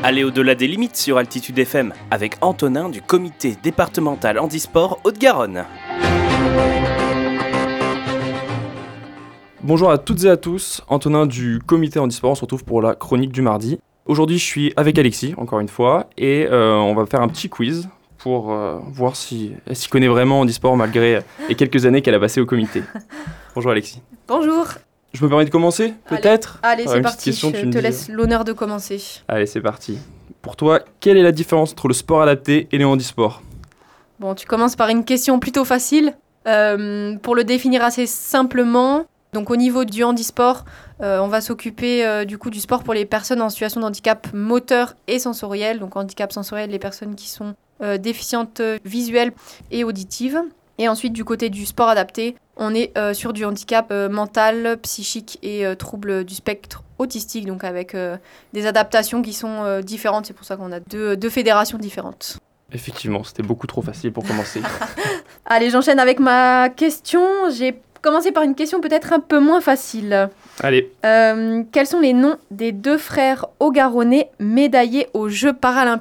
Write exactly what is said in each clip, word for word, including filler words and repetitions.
Allez au-delà des limites sur Altitude F M avec Antonin du comité départemental handisport Haute-Garonne. Bonjour à toutes et à tous, Antonin du comité handisport, on se retrouve pour la chronique du mardi. Aujourd'hui je suis avec Alexis, encore une fois, et euh, on va faire un petit quiz pour euh, voir si elle s'y connaît vraiment en handisport malgré les quelques années qu'elle a passées au comité. Bonjour Alexis. Bonjour. Je me permets de commencer, peut-être ? Allez, allez Ah, c'est une parti, petite question, je tu me te dis. laisse l'honneur de commencer. Allez, c'est parti. Pour toi, quelle est la différence entre le sport adapté et le handisport ? Bon, tu commences par une question plutôt facile. Euh, pour le définir assez simplement, donc au niveau du handisport, euh, on va s'occuper euh, du coup du sport pour les personnes en situation de handicap moteur et sensoriel. Donc handicap sensoriel, les personnes qui sont euh, déficientes visuelles et auditives. Et ensuite, du côté du sport adapté, on est euh, sur du handicap euh, mental, psychique et euh, troubles du spectre autistique, donc avec euh, des adaptations qui sont euh, différentes. C'est pour ça qu'on a deux, deux fédérations différentes. Effectivement, c'était beaucoup trop facile pour commencer. Allez, j'enchaîne avec ma question. J'ai commencé par une question peut-être un peu moins facile. Allez. Euh, quels sont les noms des deux frères haut-garonnais médaillés aux Jeux paralympiques ?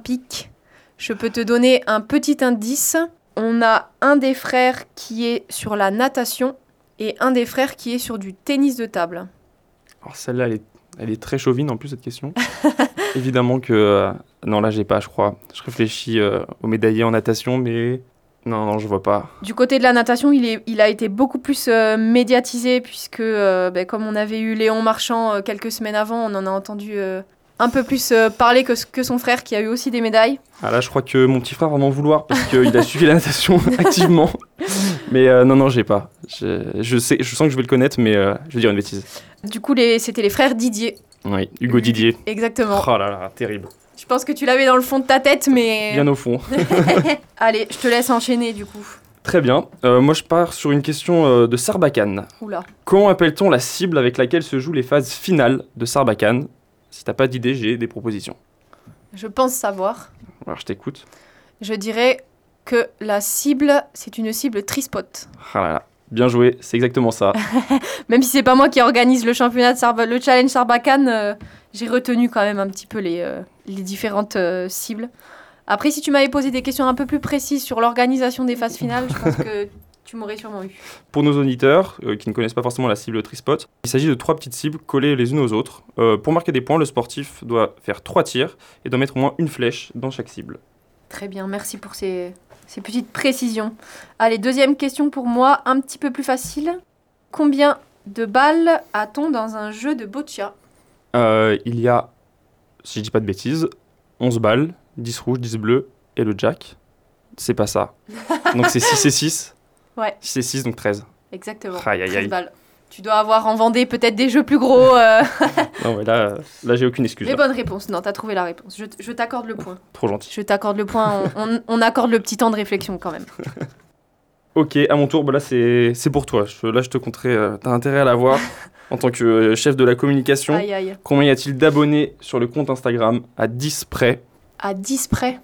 Je peux te donner un petit indice. On a un des frères qui est sur la natation et un des frères qui est sur du tennis de table. Alors celle-là, elle est, elle est très chauvine en plus, cette question. Évidemment que... Euh, non, là, j'ai pas, je crois. Je réfléchis euh, aux médaillés en natation, mais... Non, non, je vois pas. Du côté de la natation, il, est, il a été beaucoup plus euh, médiatisé puisque, euh, ben, comme on avait eu Léon Marchand euh, quelques semaines avant, on en a entendu euh, un peu plus euh, parler que, que son frère qui a eu aussi des médailles. Ah là, je crois que mon petit frère va m'en vouloir parce qu'il a suivi la natation activement. Mais euh, non, non, j'ai pas. Je, je, sais, je sens que je vais le connaître, mais euh, je vais dire une bêtise. Du coup, les, c'était les frères Didier. Oui, Hugo Didier. Exactement. Oh là là, terrible. Je pense que tu l'avais dans le fond de ta tête, mais... Bien au fond. Allez, je te laisse enchaîner du coup. Très bien. Euh, moi, je pars sur une question euh, de Sarbacane. Oula. Comment appelle-t-on la cible avec laquelle se jouent les phases finales de Sarbacane ? Si t'as pas d'idée, j'ai des propositions. Je pense savoir. Alors, je t'écoute. Je dirais que la cible, c'est une cible trispot. Ah là là. Bien joué, c'est exactement ça. Même si c'est pas moi qui organise le championnat de Sarba- le challenge Sarbacane, euh, j'ai retenu quand même un petit peu les, euh, les différentes euh, cibles. Après, si tu m'avais posé des questions un peu plus précises sur l'organisation des phases finales, je pense que tu m'aurais sûrement eu. Pour nos auditeurs euh, qui ne connaissent pas forcément la cible trispot, il s'agit de trois petites cibles collées les unes aux autres. Euh, pour marquer des points, le sportif doit faire trois tirs et doit mettre au moins une flèche dans chaque cible. Très bien, merci pour ces, ces petites précisions. Allez, deuxième question pour moi, un petit peu plus facile. Combien de balles a-t-on dans un jeu de boccia ? Euh, il y a, si je dis pas de bêtises, onze balles, dix rouges, dix bleus et le jack. C'est pas ça. Donc c'est six et six. Ouais. six et six, donc treize. Exactement, Aïe, aïe, treize aïe. balles. Tu dois avoir en Vendée peut-être des jeux plus gros. euh. Non, mais là, là j'ai aucune excuse. Les Là. bonnes réponses, non, t'as trouvé la réponse. Je, je t'accorde le point. Trop gentil. Je t'accorde le point, on, on, on accorde le petit temps de réflexion quand même. Ok, à mon tour, bah là c'est, c'est pour toi. Je- là je te compterai, euh, t'as intérêt à l'avoir en tant que euh, chef de la communication. Aïe aïe. Combien y a-t-il d'abonnés sur le compte Instagram à dix près ? À dix près,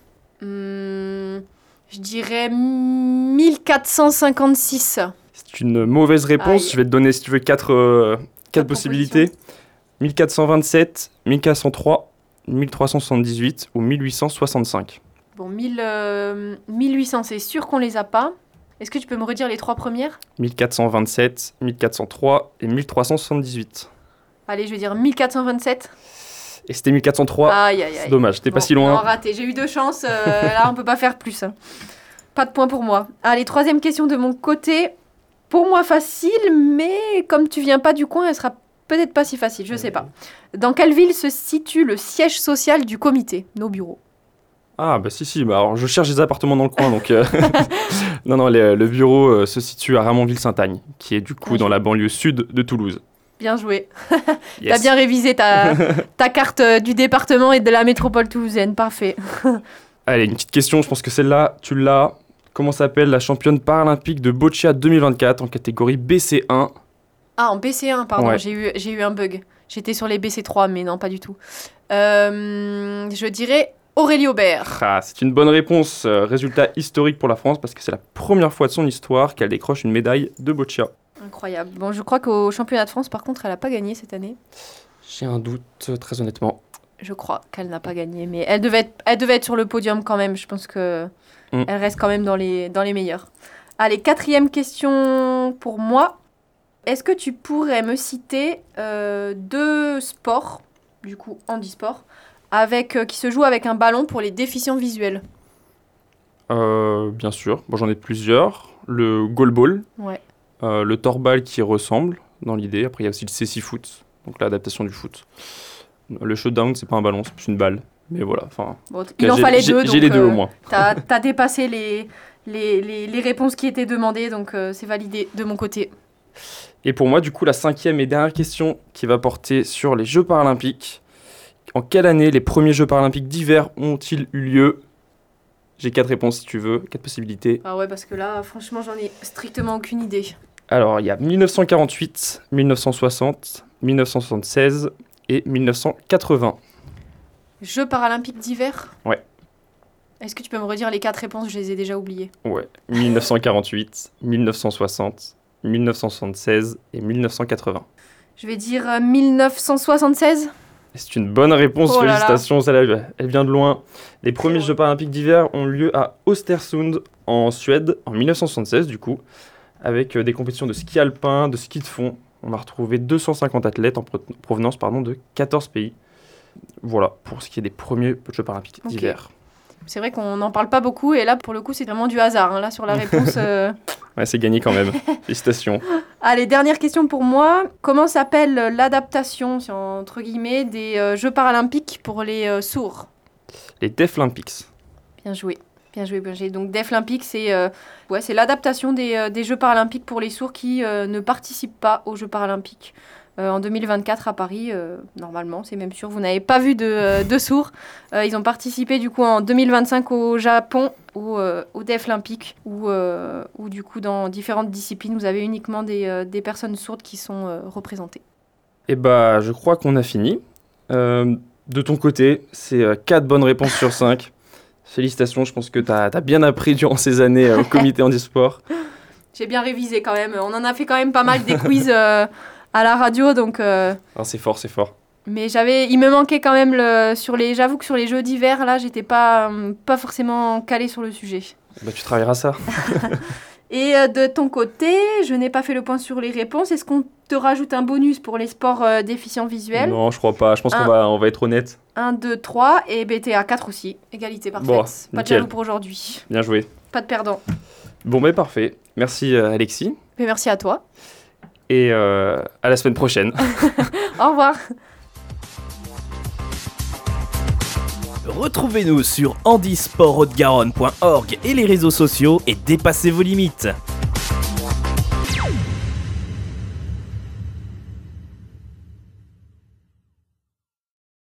hmm, je dirais mille quatre cent cinquante-six. C'est une mauvaise réponse. Aïe. Je vais te donner, si tu veux, quatre, euh, quatre Quatre possibilités. mille quatre cent vingt-sept, mille quatre cent trois, mille trois cent soixante-dix-huit ou mille huit cent soixante-cinq. Bon, mille, euh, mille huit cents, c'est sûr qu'on les a pas. Est-ce que tu peux me redire les trois premières ? mille quatre cent vingt-sept, mille quatre cent trois et mille trois cent soixante-dix-huit. Allez, je vais dire mille quatre cent vingt-sept. Et c'était mille quatre cent trois. Aïe aïe C'est aïe. dommage, t'es pas Bon, si loin. non, raté, j'ai eu deux chances. euh, là, on peut pas faire plus. hein. Pas de point pour moi. Allez, troisième question de mon côté. Pour moi, facile, mais comme tu viens pas du coin, elle sera peut-être pas si facile, je sais pas. Dans quelle ville se situe le siège social du comité, nos bureaux ? Ah bah si si, bah alors je cherche des appartements dans le coin donc euh, non non le, le bureau euh, se situe à Ramonville-Saint-Agne qui est du coup Bien dans joué. la banlieue sud de Toulouse. Bien joué. Yes. T'as bien révisé ta, ta carte euh, du département et de la métropole toulousaine, parfait. Allez, une petite question, je pense que celle-là tu l'as. Comment s'appelle la championne paralympique de boccia deux mille vingt-quatre en catégorie B C un ? Ah, en B C un, pardon, Ouais. j'ai eu, j'ai eu un bug. J'étais sur les B C trois, mais non, pas du tout. Euh, je dirais Aurélie Aubert. Ah, c'est une bonne réponse. Euh, résultat historique pour la France parce que c'est la première fois de son histoire qu'elle décroche une médaille de boccia. Incroyable. Bon, je crois qu'au championnat de France, par contre, elle a pas gagné cette année. J'ai un doute, euh, très honnêtement. Je crois qu'elle n'a pas gagné, mais elle devait être, elle devait être sur le podium quand même. Je pense que Mm. elle reste quand même dans les, dans les meilleurs. Allez, quatrième question pour moi. Est-ce que tu pourrais me citer euh, deux sports, du coup handisport, avec, euh, qui se jouent avec un ballon pour les déficients visuels? Euh, bien sûr, bon, j'en ai plusieurs. Le goalball, Ouais. euh, le torball qui ressemble dans l'idée. Après, il y a aussi le cécifoot, donc l'adaptation du foot. Le showdown, c'est pas un ballon, c'est plus une balle. Mais voilà, enfin. Bon, t- il en j'ai- fallait j'ai- deux, J'ai donc les deux euh, au moins. t'as, t'as dépassé les, les, les, les réponses qui étaient demandées, donc euh, c'est validé de mon côté. Et pour moi, du coup, la cinquième et dernière question qui va porter sur les Jeux paralympiques. En quelle année les premiers Jeux paralympiques d'hiver ont-ils eu lieu? J'ai quatre réponses si tu veux, quatre possibilités. Ah ouais, parce que là, franchement, j'en ai strictement aucune idée. Alors, il y a mille neuf cent quarante-huit, mille neuf cent soixante, mille neuf cent soixante-seize et mille neuf cent quatre-vingts. Jeux paralympiques d'hiver? Ouais. Est-ce que tu peux me redire les quatre réponses? Je les ai déjà oubliées. Ouais, mille neuf cent quarante-huit, mille neuf cent soixante, mille neuf cent soixante-seize et mille neuf cent quatre-vingts. Je vais dire euh, mille neuf cent soixante-seize. Et c'est une bonne réponse, Oh là là. félicitations, celle-là, elle vient de loin. Les premiers loin. Jeux paralympiques d'hiver ont lieu à Östersund, en Suède, en mille neuf cent soixante-seize du coup, avec euh, des compétitions de ski alpin, de ski de fond. On a retrouvé deux cent cinquante athlètes en pro- provenance pardon, de quatorze pays. Voilà, pour ce qui est des premiers Jeux paralympiques Ok. d'hiver. C'est vrai qu'on n'en parle pas beaucoup, et là, pour le coup, c'est vraiment du hasard. hein. Là, sur la réponse... euh, Ouais, c'est gagné quand même. Félicitations. Allez, dernière question pour moi. Comment s'appelle l'adaptation, si entre guillemets, des euh, Jeux paralympiques pour les euh, sourds? Les Deaflympics. Bien joué. Bien joué, bien joué. Donc, Deaflympics, c'est euh, ouais, c'est l'adaptation des, euh, des Jeux paralympiques pour les sourds qui euh, ne participent pas aux Jeux paralympiques. Euh, en deux mille vingt-quatre à Paris, euh, normalement, c'est même sûr, vous n'avez pas vu de, euh, de sourds. Euh, ils ont participé du coup en deux mille vingt-cinq au Japon, au, euh, au Deaflympics, où, euh, où du coup dans différentes disciplines, vous avez uniquement des, euh, des personnes sourdes qui sont euh, représentées. Et bah, je crois qu'on a fini. Euh, de ton côté, c'est euh, quatre bonnes réponses sur cinq. Félicitations, je pense que tu as bien appris durant ces années euh, au comité handisport. J'ai bien révisé quand même, on en a fait quand même pas mal des quiz euh, à la radio, donc... euh, Ah, c'est fort, c'est fort. Mais j'avais, il me manquait quand même le, sur les, j'avoue que sur les jeux d'hiver là, j'étais pas euh, pas forcément calée sur le sujet. Bah, tu travailleras ça. Et euh, de ton côté, je n'ai pas fait le point sur les réponses. Est-ce qu'on te rajoute un bonus pour les sports euh, déficients visuels? Non, je crois pas. Je pense Un. qu'on va, on va être honnête. un, deux, trois et B T A quatre aussi. Égalité parfaite. Bon, pas de nickel. jaloux pour aujourd'hui. Bien joué. Pas de perdant. Bon, bah, parfait. Merci, euh, Alexis. Mais merci à toi. Et euh, à la semaine prochaine. Au revoir. Retrouvez-nous sur handisport haute garonne point org et les réseaux sociaux et dépassez vos limites.